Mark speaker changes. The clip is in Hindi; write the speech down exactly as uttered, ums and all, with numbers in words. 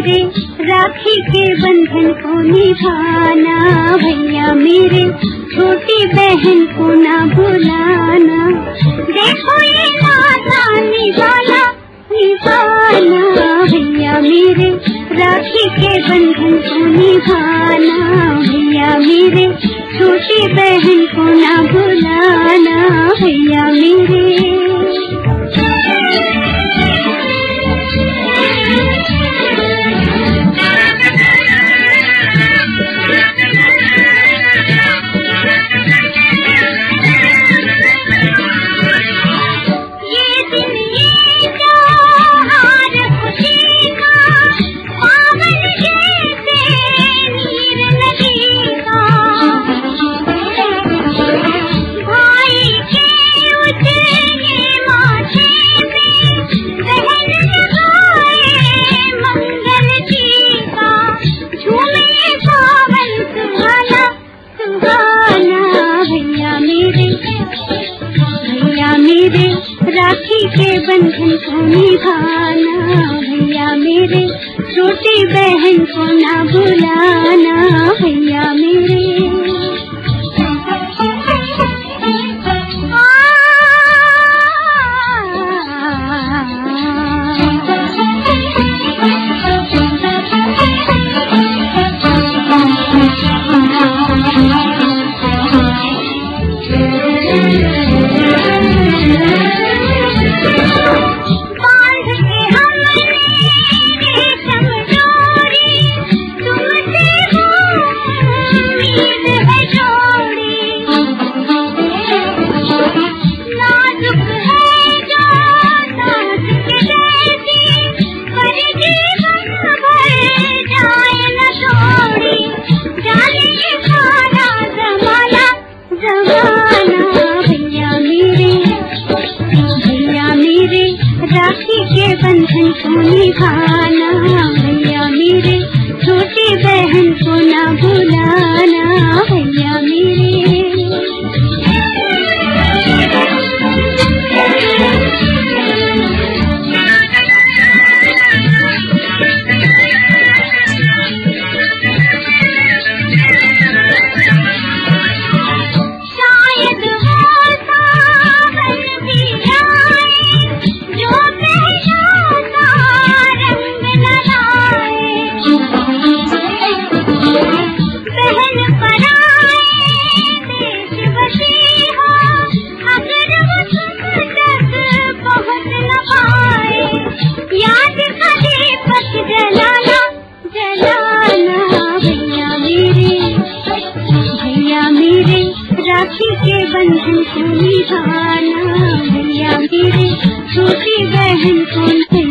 Speaker 1: मेरे राखी के बंधन को निभाना, भैया मेरे छोटी बहन को ना भुलाना। देखो ये नाता निभाना निभाना, भैया मेरे राखी के बंधन को निभाना, भैया मेरे छोटी बहन को ना भुलाना, भैया मेरे। राखी के बंधन को निभाना, भैया मेरे छोटी बहन को ना भुलाना, भैया मेरे। राखी के बंधन को निभाना, भैया मेरे छोटी बहन को ना भुलाना, भैया मेरे। राखी के बंधन को निभाना, भैया मेरे छोटी बहन को